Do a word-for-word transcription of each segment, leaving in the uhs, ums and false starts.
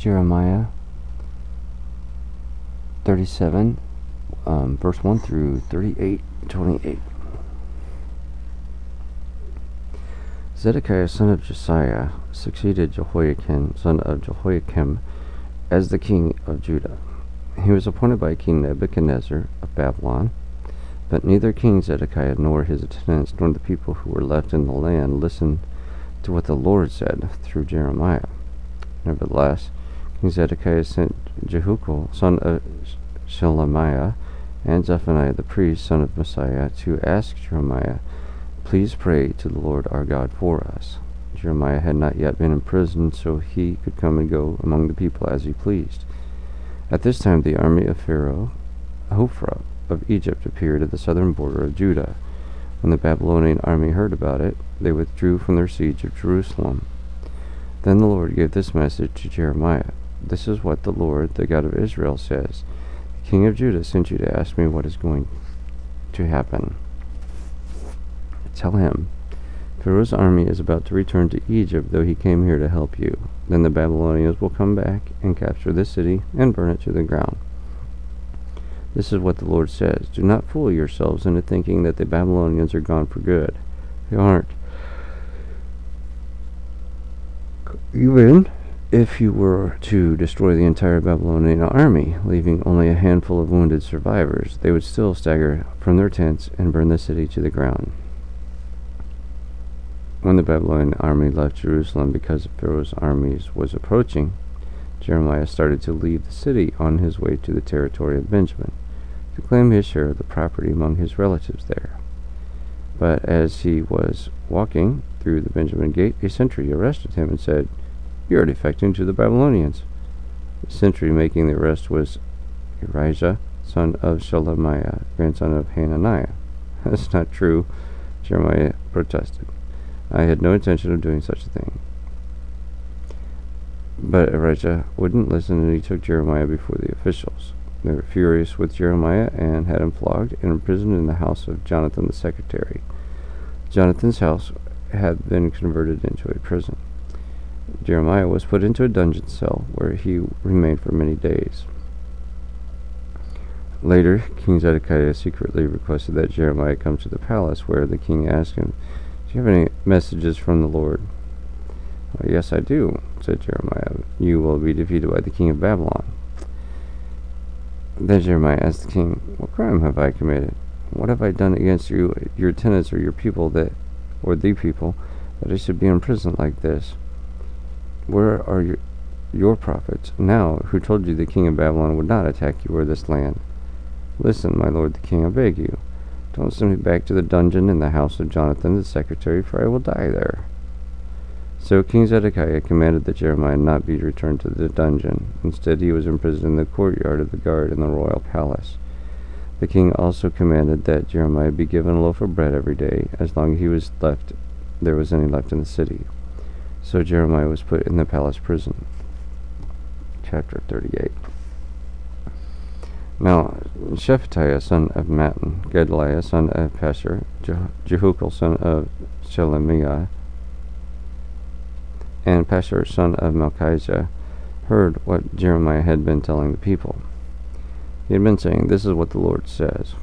Jeremiah thirty-seven, um, verse one through thirty-eight, twenty-eight. Zedekiah son of Josiah succeeded Jehoiakim son of Jehoiakim as the king of Judah. He was appointed by King Nebuchadnezzar of Babylon, but neither King Zedekiah nor his attendants nor the people who were left in the land listened to what the Lord said through Jeremiah. Nevertheless, King Zedekiah sent Jehukal son of Shelemiah and Zephaniah the priest son of Messiah to ask Jeremiah, "Please pray to the Lord our God for us." Jeremiah had not yet been imprisoned, so he could come and go among the people as he pleased. At this time the army of Pharaoh Hophra of Egypt appeared at the southern border of Judah. When the Babylonian army heard about it, they withdrew from their siege of Jerusalem. Then the Lord gave this message to Jeremiah. "This is what the Lord, the God of Israel, says. The king of Judah sent you to ask me what is going to happen. Tell him, Pharaoh's army is about to return to Egypt, though he came here to help you. Then the Babylonians will come back and capture this city and burn it to the ground. This is what the Lord says. Do not fool yourselves into thinking that the Babylonians are gone for good. They aren't. Even if you were to destroy the entire Babylonian army, leaving only a handful of wounded survivors, they would still stagger from their tents and burn the city to the ground." When the Babylonian army left Jerusalem because Pharaoh's armies was approaching, Jeremiah started to leave the city on his way to the territory of Benjamin, to claim his share of the property among his relatives there. But as he was walking through the Benjamin gate, a sentry arrested him and said, "You are defecting to the Babylonians." The sentry making the arrest was Erijah, son of Shelemiah, grandson of Hananiah. "That's not true," Jeremiah protested. "I had no intention of doing such a thing." But Erijah wouldn't listen, and he took Jeremiah before the officials. They were furious with Jeremiah and had him flogged and imprisoned in the house of Jonathan the secretary. Jonathan's house had been converted into a prison. Jeremiah was put into a dungeon cell, where he remained for many days. Later, King Zedekiah secretly requested that Jeremiah come to the palace, where the king asked him, "Do you have any messages from the Lord?" "Well, yes, I do," said Jeremiah. "You will be defeated by the king of Babylon." Then Jeremiah asked the king, "What crime have I committed? What have I done against you, your tenants, or your people that, or the people, that I should be imprisoned like this? Where are your, your prophets now, who told you the king of Babylon would not attack you or this land? Listen, my lord the king, I beg you. Don't send me back to the dungeon in the house of Jonathan the secretary, for I will die there." So King Zedekiah commanded that Jeremiah not be returned to the dungeon. Instead, he was imprisoned in the courtyard of the guard in the royal palace. The king also commanded that Jeremiah be given a loaf of bread every day, as long as he was left, there was any left in the city. So Jeremiah was put in the palace prison. Chapter thirty-eight. Now Shephatiah son of Mattan, Gedaliah son of Pashur, Jehukal son of Shelemiah, and Pashur son of Malchijah heard what Jeremiah had been telling the people. He had been saying, "This is what the Lord says.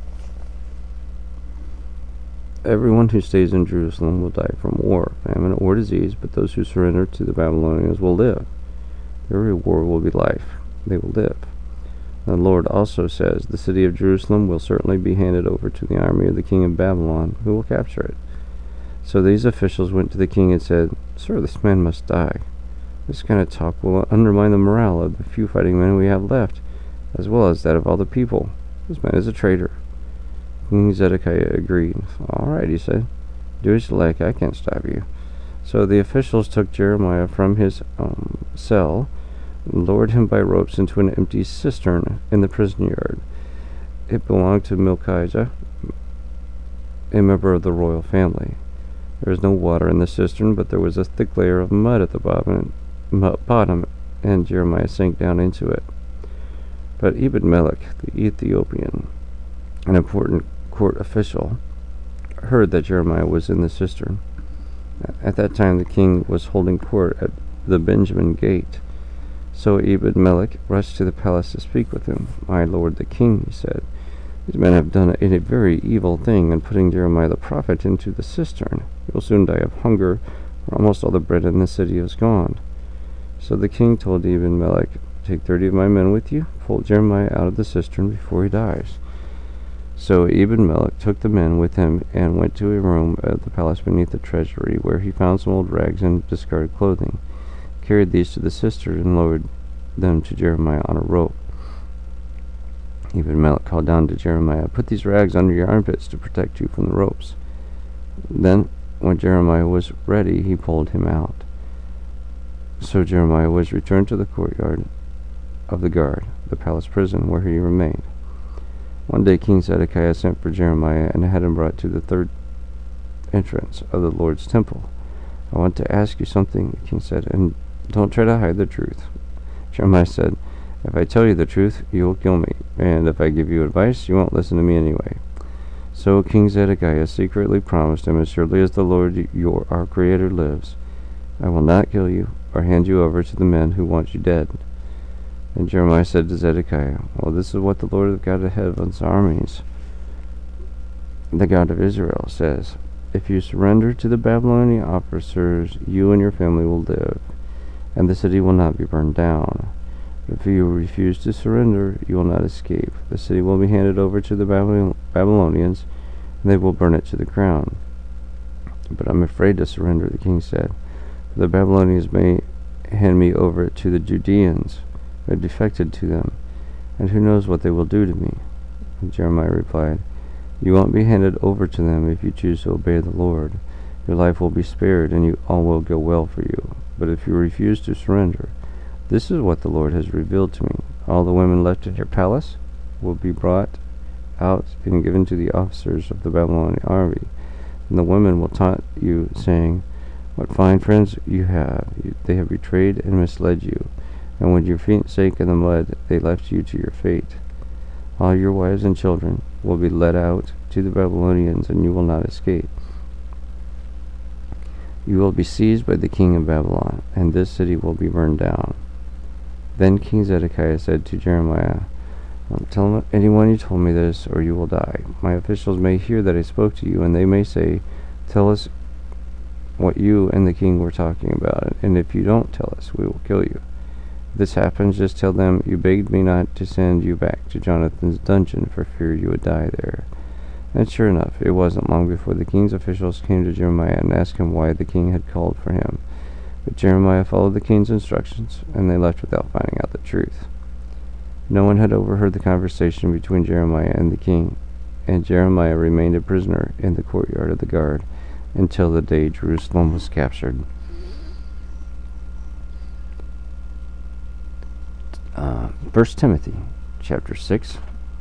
Everyone who stays in Jerusalem will die from war, famine, or disease, but those who surrender to the Babylonians will live. Their reward will be life. They will live. The Lord also says, the city of Jerusalem will certainly be handed over to the army of the king of Babylon, who will capture it." So these officials went to the king and said, "Sir, this man must die. This kind of talk will undermine the morale of the few fighting men we have left, as well as that of all the people. This man is a traitor." King Zedekiah agreed. "All right," he said. "Do as you like. I can't stop you." So the officials took Jeremiah from his um, cell, lowered him by ropes into an empty cistern in the prison yard. It belonged to Malchijah, a member of the royal family. There was no water in the cistern, but there was a thick layer of mud at the bottom, bottom and Jeremiah sank down into it. But Ebed-Melech, the Ethiopian, an important court official, heard that Jeremiah was in the cistern. At that time the king was holding court at the Benjamin gate. So Ebed-Melech rushed to the palace to speak with him. "My lord the king," he said, "these men have done a very evil thing in putting Jeremiah the prophet into the cistern. He will soon die of hunger, for almost all the bread in the city is gone." So the king told Ebed-Melech, "Take thirty of my men with you, pull Jeremiah out of the cistern before he dies." So Ebed-Melech took the men with him and went to a room at the palace beneath the treasury, where he found some old rags and discarded clothing. He carried these to the cistern and lowered them to Jeremiah on a rope. Ebed-Melech called down to Jeremiah, "Put these rags under your armpits to protect you from the ropes." Then, when Jeremiah was ready, he pulled him out. So Jeremiah was returned to the courtyard of the guard, the palace prison, where he remained. One day King Zedekiah sent for Jeremiah and had him brought to the third entrance of the Lord's temple. "I want to ask you something," the king said, "and don't try to hide the truth." Jeremiah said, "If I tell you the truth, you will kill me, and if I give you advice, you won't listen to me anyway." So King Zedekiah secretly promised him, "As surely as the Lord your our Creator lives, I will not kill you or hand you over to the men who want you dead." And Jeremiah said to Zedekiah, "Well, this is what the Lord of God of heaven's armies, the God of Israel, says. If you surrender to the Babylonian officers, you and your family will live, and the city will not be burned down. But if you refuse to surrender, you will not escape. The city will be handed over to the Babylonians, and they will burn it to the ground." "But I'm afraid to surrender," the king said, "for the Babylonians may hand me over to the Judeans who have defected to them, and who knows what they will do to me." And Jeremiah replied, "You won't be handed over to them if you choose to obey the Lord. Your life will be spared, and you, all will go well for you. But if you refuse to surrender, this is what the Lord has revealed to me. All the women left in your palace will be brought out and given to the officers of the Babylonian army. And the women will taunt you, saying, 'What fine friends you have! They have betrayed and misled you, and when your feet sank in the mud, they left you to your fate. All your wives and children will be led out to the Babylonians, and you will not escape. You will be seized by the king of Babylon, and this city will be burned down.'" Then King Zedekiah said to Jeremiah, "Don't tell anyone you told me this, or you will die. My officials may hear that I spoke to you, and they may say, 'Tell us what you and the king were talking about, and if you don't tell us, we will kill you.' If this happens, just tell them you begged me not to send you back to Jonathan's dungeon for fear you would die there." And sure enough, it wasn't long before the king's officials came to Jeremiah and asked him why the king had called for him. But Jeremiah followed the king's instructions, and they left without finding out the truth. No one had overheard the conversation between Jeremiah and the king, and Jeremiah remained a prisoner in the courtyard of the guard until the day Jerusalem was captured. Uh, First Timothy chapter six,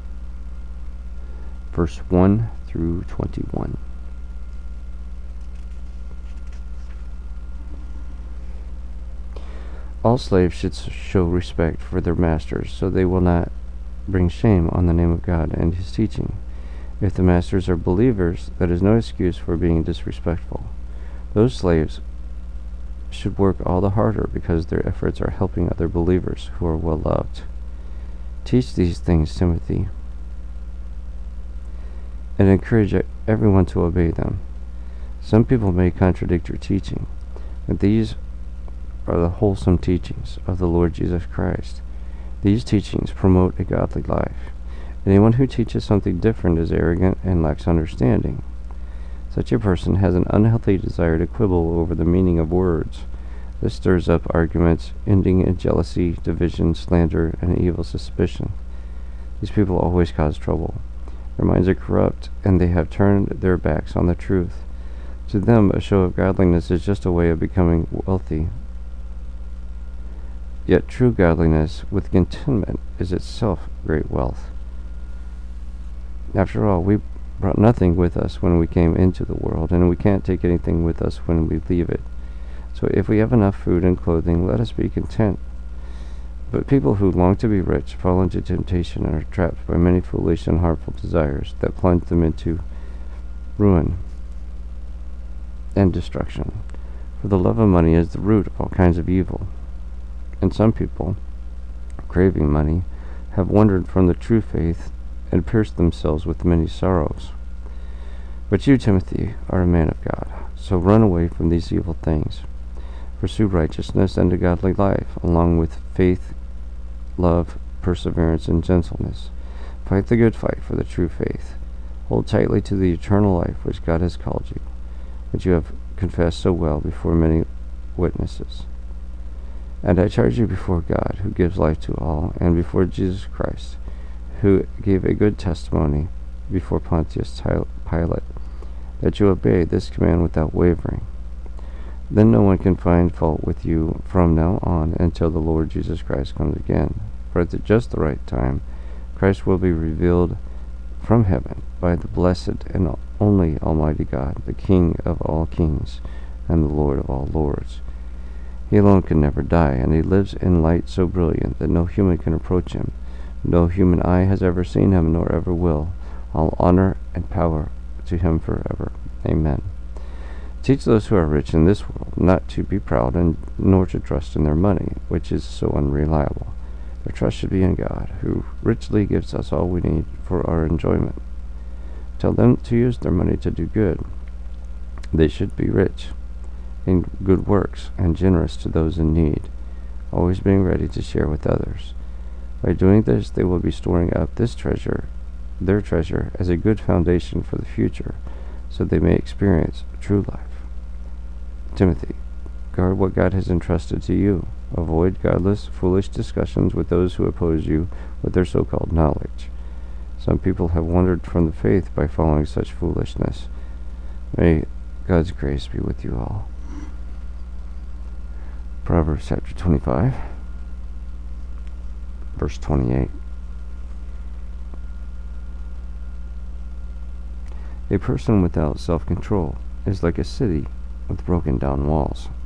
verse one through twenty-one. All slaves should show respect for their masters, so they will not bring shame on the name of God and his teaching. If the masters are believers, that is no excuse for being disrespectful. Those slaves should work all the harder because their efforts are helping other believers who are well loved. Teach these things, Timothy, and encourage everyone to obey them. Some people may contradict your teaching, but these are the wholesome teachings of the Lord Jesus Christ. These teachings promote a godly life. Anyone who teaches something different is arrogant and lacks understanding. Such a person has an unhealthy desire to quibble over the meaning of words. This stirs up arguments, ending in jealousy, division, slander, and evil suspicion. These people always cause trouble. Their minds are corrupt, and they have turned their backs on the truth. To them, a show of godliness is just a way of becoming wealthy. Yet true godliness with contentment is itself great wealth. After all, we brought nothing with us when we came into the world, and we can't take anything with us when we leave it. So if we have enough food and clothing, let us be content. But people who long to be rich fall into temptation and are trapped by many foolish and harmful desires that plunge them into ruin and destruction. For the love of money is the root of all kinds of evil. And some people, craving money, have wandered from the true faith and pierced themselves with many sorrows. But you, Timothy, are a man of God, so run away from these evil things. Pursue righteousness and a godly life, along with faith, love, perseverance, and gentleness. Fight the good fight for the true faith. Hold tightly to the eternal life which God has called you, which you have confessed so well before many witnesses. And I charge you before God, who gives life to all, and before Jesus Christ, who gave a good testimony before Pontius Pilate, that you obey this command without wavering. Then no one can find fault with you from now on until the Lord Jesus Christ comes again. For at just the right time, Christ will be revealed from heaven by the blessed and only Almighty God, the King of all kings and the Lord of all lords. He alone can never die, and he lives in light so brilliant that no human can approach him. No human eye has ever seen him, nor ever will. All honor and power to him forever. Amen. Teach those who are rich in this world not to be proud, and nor to trust in their money, which is so unreliable. Their trust should be in God, who richly gives us all we need for our enjoyment. Tell them to use their money to do good. They should be rich in good works and generous to those in need, always being ready to share with others. By doing this, they will be storing up this treasure, their treasure, as a good foundation for the future, so they may experience true life. Timothy, guard what God has entrusted to you. Avoid godless, foolish discussions with those who oppose you with their so-called knowledge. Some people have wandered from the faith by following such foolishness. May God's grace be with you all. Proverbs chapter twenty-five, verse twenty-eight. A person without self-control is like a city with broken down walls.